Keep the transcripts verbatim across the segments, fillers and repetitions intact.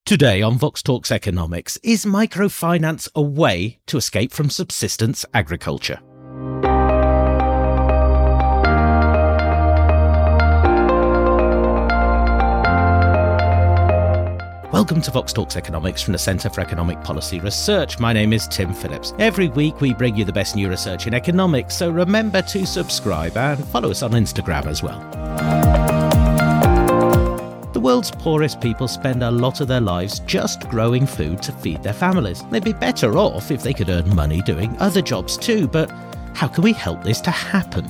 Today on Vox Talks Economics, is microfinance a way to escape from subsistence agriculture? Welcome to Vox Talks Economics from the Centre for Economic Policy Research. My name is Tim Phillips. Every week we bring you the best new research in economics, so remember to subscribe and follow us on Instagram as well. The world's poorest people spend a lot of their lives just growing food to feed their families. They'd be better off if they could earn money doing other jobs too, but how can we help this to happen?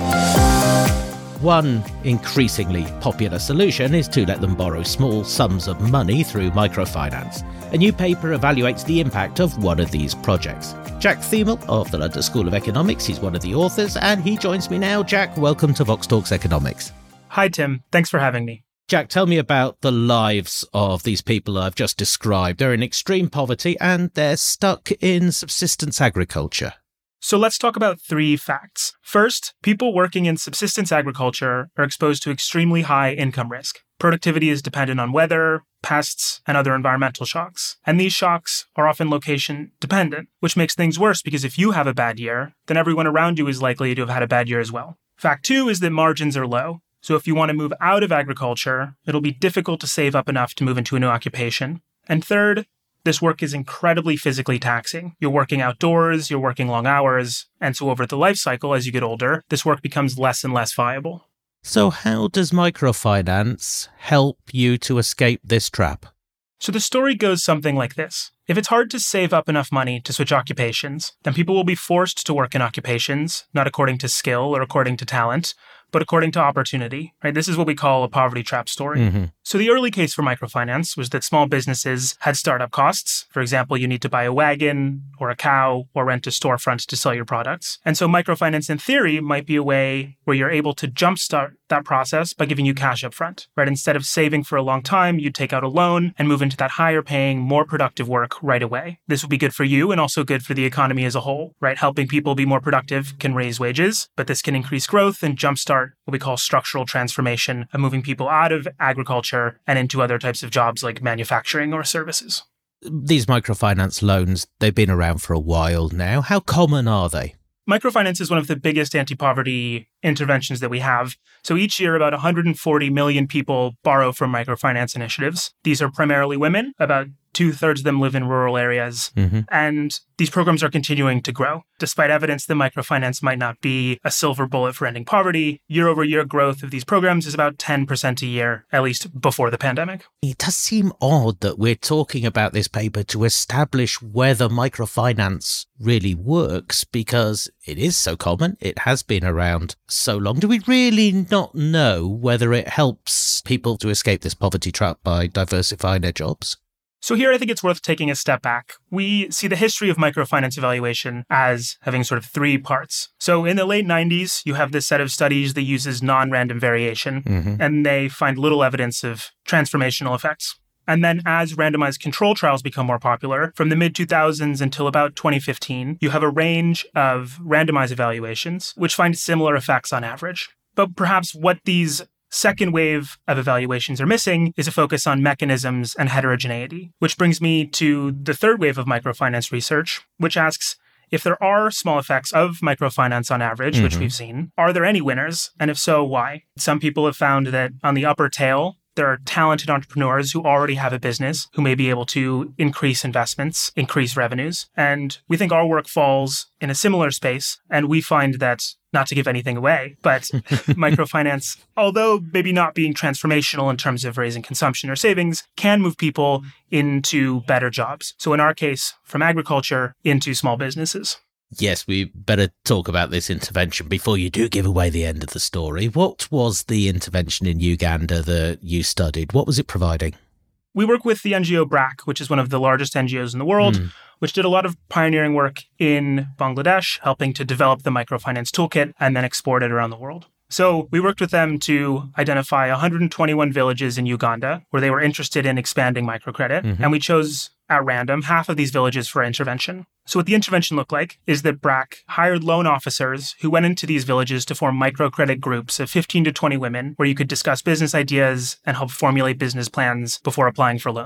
One increasingly popular solution is to let them borrow small sums of money through microfinance. A new paper evaluates the impact of one of these projects. Jack Thiemel of the London School of Economics, he's one of the authors, and he joins me now. Jack, welcome to Vox Talks Economics. Hi, Tim. Thanks for having me. Jack, tell me about the lives of these people I've just described. They're in extreme poverty and they're stuck in subsistence agriculture. So let's talk about three facts. First, people working in subsistence agriculture are exposed to extremely high income risk. Productivity is dependent on weather, pests, and other environmental shocks. And these shocks are often location dependent, which makes things worse because if you have a bad year, then everyone around you is likely to have had a bad year as well. Fact two is that margins are low. So if you want to move out of agriculture, it'll be difficult to save up enough to move into a new occupation. And third, this work is incredibly physically taxing. You're working outdoors, you're working long hours, and so over the life cycle, as you get older, this work becomes less and less viable. So how does microfinance help you to escape this trap? So the story goes something like this. If it's hard to save up enough money to switch occupations, then people will be forced to work in occupations, not according to skill or according to talent, but according to opportunity, right? This is what we call a poverty trap story. Mm-hmm. So the early case for microfinance was that small businesses had startup costs. For example, you need to buy a wagon or a cow or rent a storefront to sell your products. And so microfinance in theory might be a way where you're able to jumpstart that process by giving you cash up front, right? Instead of saving for a long time, you take out a loan and move into that higher paying, more productive work right away. This would be good for you and also good for the economy as a whole, right? Helping people be more productive can raise wages, but this can increase growth and jumpstart what we call structural transformation of moving people out of agriculture and into other types of jobs like manufacturing or services. These microfinance loans, they've been around for a while now. How common are they? Microfinance is one of the biggest anti-poverty interventions that we have. So each year, about one hundred forty million people borrow from microfinance initiatives. These are primarily women. About two-thirds of them live in rural areas. Mm-hmm. And these programs are continuing to grow. Despite evidence that microfinance might not be a silver bullet for ending poverty, year-over-year growth of these programs is about ten percent a year, at least before the pandemic. It does seem odd that we're talking about this paper to establish whether microfinance really works, because it is so common, it has been around so long. Do we really not know whether it helps people to escape this poverty trap by diversifying their jobs? So here I think it's worth taking a step back. We see the history of microfinance evaluation as having sort of three parts. So in the late nineties, you have this set of studies that uses non-random variation, mm-hmm. and they find little evidence of transformational effects. And then as randomized control trials become more popular, from the mid two thousands until about twenty fifteen, you have a range of randomized evaluations, which find similar effects on average. But perhaps what these second wave of evaluations are missing is a focus on mechanisms and heterogeneity, which brings me to the third wave of microfinance research, which asks, if there are small effects of microfinance on average, mm-hmm. which we've seen, are there any winners? And if so, why? Some people have found that on the upper tail, there are talented entrepreneurs who already have a business who may be able to increase investments, increase revenues. And we think our work falls in a similar space. And we find that, not to give anything away, but microfinance, although maybe not being transformational in terms of raising consumption or savings, can move people into better jobs. So in our case, from agriculture into small businesses. Yes, we better talk about this intervention before you do give away the end of the story. What was the intervention in Uganda that you studied? What was it providing? We work with the N G O BRAC, which is one of the largest N G Os in the world, mm. which did a lot of pioneering work in Bangladesh, helping to develop the microfinance toolkit and then export it around the world. So we worked with them to identify one hundred twenty-one villages in Uganda where they were interested in expanding microcredit. Mm-hmm. And we chose at random half of these villages for intervention. So what the intervention looked like is that BRAC hired loan officers who went into these villages to form microcredit groups of fifteen to twenty women where you could discuss business ideas and help formulate business plans before applying for loans.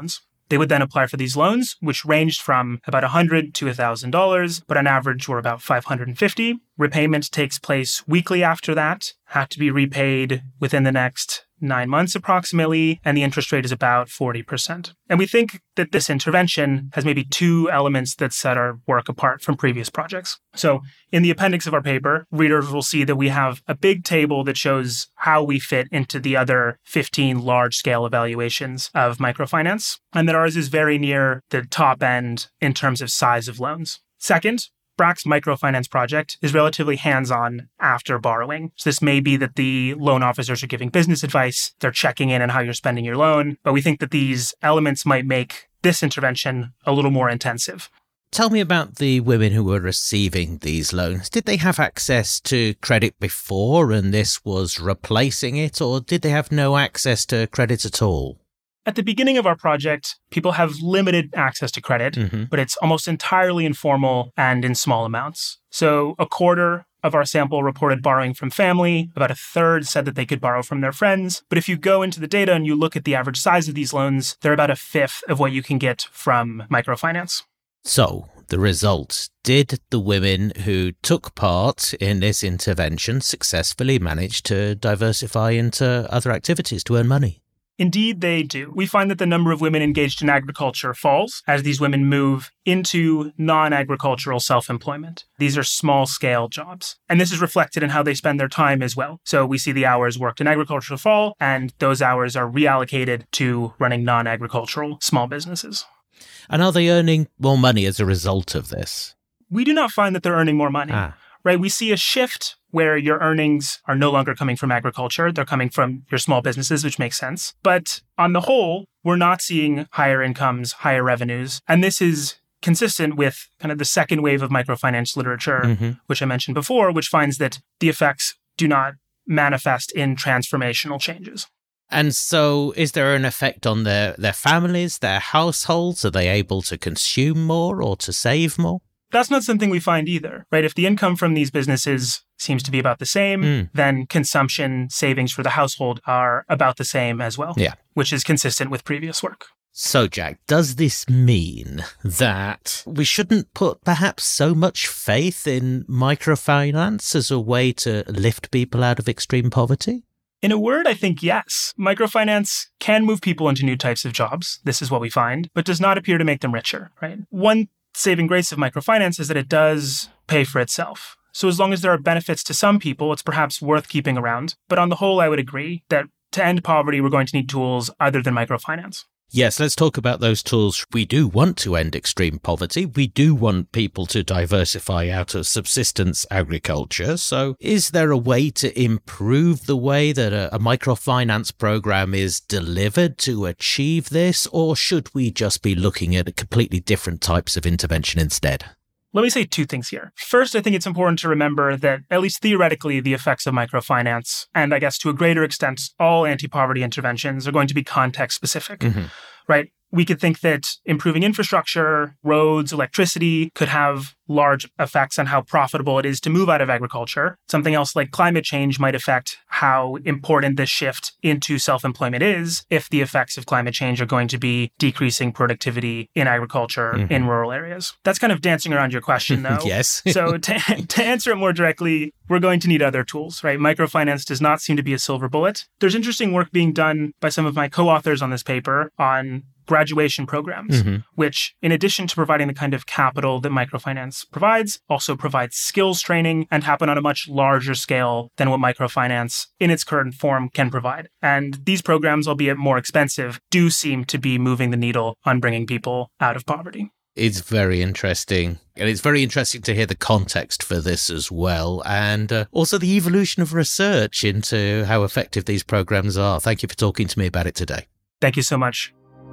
They would then apply for these loans, which ranged from about one hundred dollars to one thousand dollars, but on average were about five hundred fifty dollars. Repayment takes place weekly after that, had to be repaid within the next nine months approximately, and the interest rate is about forty percent. And we think that this intervention has maybe two elements that set our work apart from previous projects. So in the appendix of our paper, readers will see that we have a big table that shows how we fit into the other fifteen large-scale evaluations of microfinance, and that ours is very near the top end in terms of size of loans. Second, B R A C's microfinance project is relatively hands-on after borrowing. So this may be that the loan officers are giving business advice, they're checking in on how you're spending your loan, but we think that these elements might make this intervention a little more intensive. Tell me about the women who were receiving these loans. Did they have access to credit before and this was replacing it, or did they have no access to credit at all? At the beginning of our project, people have limited access to credit, mm-hmm. but it's almost entirely informal and in small amounts. So a quarter of our sample reported borrowing from family. About a third said that they could borrow from their friends. But if you go into the data and you look at the average size of these loans, they're about a fifth of what you can get from microfinance. So the result, did the women who took part in this intervention successfully manage to diversify into other activities to earn money? Indeed, they do. We find that the number of women engaged in agriculture falls as these women move into non-agricultural self-employment. These are small-scale jobs. And this is reflected in how they spend their time as well. So we see the hours worked in agriculture fall, and those hours are reallocated to running non-agricultural small businesses. And are they earning more money as a result of this? We do not find that they're earning more money. Ah. Right? We see a shift where your earnings are no longer coming from agriculture. They're coming from your small businesses, which makes sense. But on the whole, we're not seeing higher incomes, higher revenues. And this is consistent with kind of the second wave of microfinance literature, mm-hmm. which I mentioned before, which finds that the effects do not manifest in transformational changes. And so is there an effect on their, their families, their households? Are they able to consume more or to save more? That's not something we find either, right? If the income from these businesses seems to be about the same, mm. then consumption savings for the household are about the same as well, yeah. which is consistent with previous work. So, Jack, does this mean that we shouldn't put perhaps so much faith in microfinance as a way to lift people out of extreme poverty? In a word, I think yes. Microfinance can move people into new types of jobs. This is what we find, but does not appear to make them richer, right? One saving grace of microfinance is that it does pay for itself. So as long as there are benefits to some people, it's perhaps worth keeping around. But on the whole, I would agree that to end poverty, we're going to need tools other than microfinance. Yes, let's talk about those tools. We do want to end extreme poverty. We do want people to diversify out of subsistence agriculture. So is there a way to improve the way that a, a microfinance program is delivered to achieve this? Or should we just be looking at completely different types of intervention instead? Let me say two things here. First, I think it's important to remember that, at least theoretically, the effects of microfinance, and I guess to a greater extent, all anti-poverty interventions are going to be context-specific, mm-hmm. right? We could think that improving infrastructure, roads, electricity could have large effects on how profitable it is to move out of agriculture. Something else like climate change might affect how important this shift into self-employment is if the effects of climate change are going to be decreasing productivity in agriculture mm-hmm. in rural areas. That's kind of dancing around your question, though. Yes. So to, to answer it more directly, we're going to need other tools, right? Microfinance does not seem to be a silver bullet. There's interesting work being done by some of my co-authors on this paper on graduation programs, mm-hmm. which, in addition to providing the kind of capital that microfinance provides, also provides skills training and happen on a much larger scale than what microfinance in its current form can provide. And these programs, albeit more expensive, do seem to be moving the needle on bringing people out of poverty. It's very interesting. And it's very interesting to hear the context for this as well. And uh, also the evolution of research into how effective these programs are. Thank you for talking to me about it today. Thank you so much.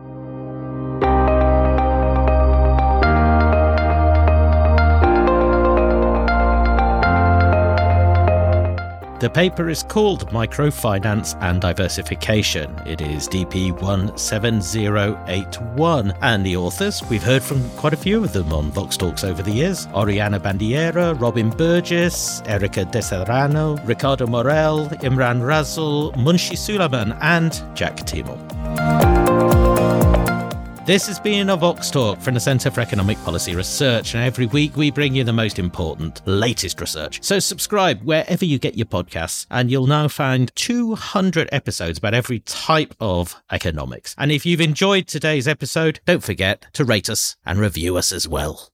The paper is called Microfinance and Diversification. It is D P one seven zero eight one. And the authors, we've heard from quite a few of them on Vox Talks over the years. Oriana Bandiera, Robin Burgess, Erica De Serrano, Ricardo Morel, Imran Rasul, Munshi Sulaiman, and Jack Timel. This has been a Vox Talk from the Centre for Economic Policy Research, and every week we bring you the most important, latest research. So subscribe wherever you get your podcasts, and you'll now find two hundred episodes about every type of economics. And if you've enjoyed today's episode, don't forget to rate us and review us as well.